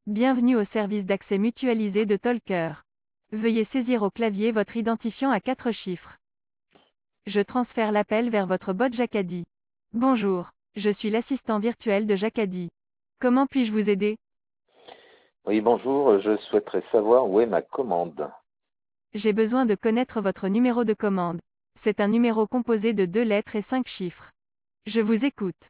Bienvenue au service d'accès mutualisé de Talker. Veuillez saisir au clavier votre identifiant à 4 chiffres. Je transfère l'appel vers votre bot Jacadi. Bonjour, je suis l'assistant virtuel de Jacadi. Comment puis-je vous aider? Oui, bonjour, je souhaiterais savoir où est ma commande. J'ai besoin de connaître votre numéro de commande. C'est un numéro composé de 2 lettres et 5 chiffres. Je vous écoute.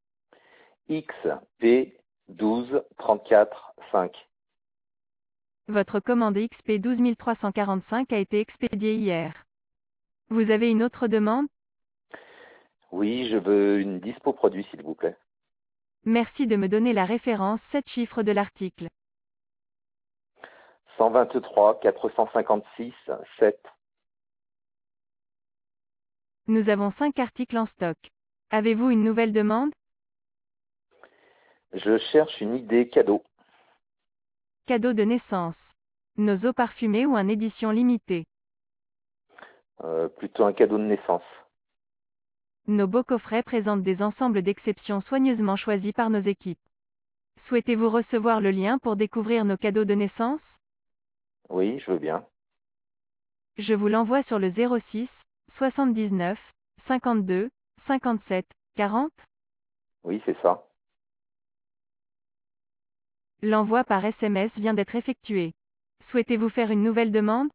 XP1234 5. Votre commande XP 12345 a été expédiée hier. Vous avez une autre demande? Oui, je veux une dispo produit, s'il vous plaît. Merci de me donner la référence 7 chiffres de l'article. 123 456 7. Nous avons 5 articles en stock. Avez-vous une nouvelle demande? Je cherche une idée cadeau. Cadeau de naissance. Nos eaux parfumées ou un édition limitée. Plutôt un cadeau de naissance. Nos beaux coffrets présentent des ensembles d'exceptions soigneusement choisis par nos équipes. Souhaitez-vous recevoir le lien pour découvrir nos cadeaux de naissance? Oui, je veux bien. Je vous l'envoie sur le 06 79 52 57 40. Oui, c'est ça. L'envoi par SMS vient d'être effectué. Souhaitez-vous faire une nouvelle demande?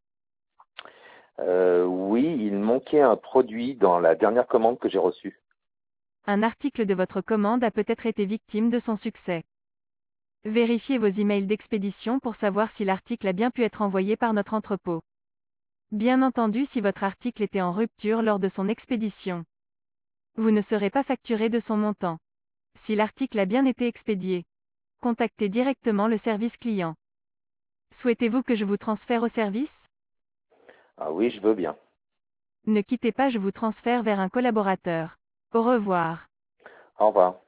Oui, il manquait un produit dans la dernière commande que j'ai reçue. Un article de votre commande a peut-être été victime de son succès. Vérifiez vos emails d'expédition pour savoir si l'article a bien pu être envoyé par notre entrepôt. Bien entendu, si votre article était en rupture lors de son expédition, vous ne serez pas facturé de son montant. Si l'article a bien été expédié, contactez directement le service client. Souhaitez-vous que je vous transfère au service? Ah oui, je veux bien. Ne quittez pas, je vous transfère vers un collaborateur. Au revoir. Au revoir.